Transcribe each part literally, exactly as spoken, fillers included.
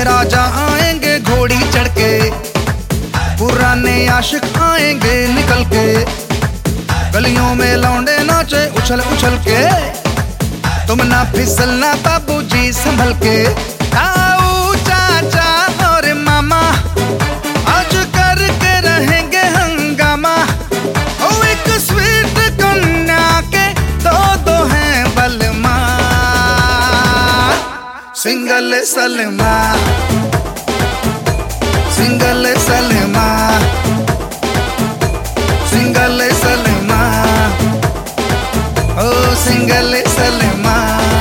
राजा आएंगे घोड़ी चढ़ के, पुराने आशिक आएंगे निकल के, गलियों में लौंडे नाचे उछल उछल के, तुम ना फिसलना बाबूजी संभल के। आओ चाचा और मामा आज करके रहेंगे हंगामा, ओ एक स्वीट कन्या के दो दो हैं बलमा, single Salma single Salma single Salma ओ सिंगल सलमा।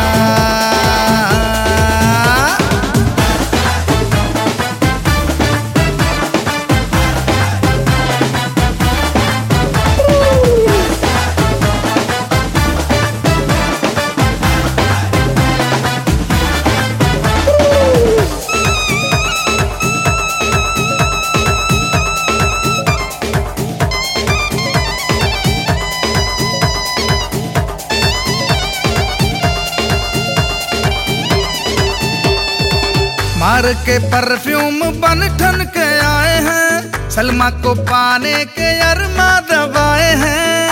मार के परफ्यूम बन ठन के आए हैं, सलमा को पाने के अरमा दबाए हैं।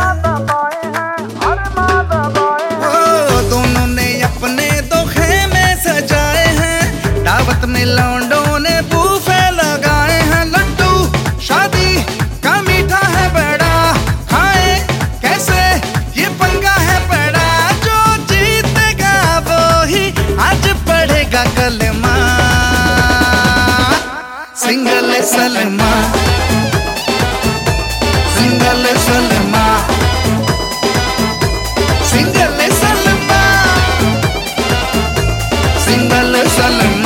ओ दोनों ने अपने दो खेमे सजाए हैं, दावत में लौंडों ने बूफे लगाए हैं। लड्डू शादी का मीठा है बड़ा, खाए कैसे ये पंगा है बड़ा, जो जीतेगा वो ही आज पढ़ेगा कलमा, single Salma single Salma single Salma single Salma.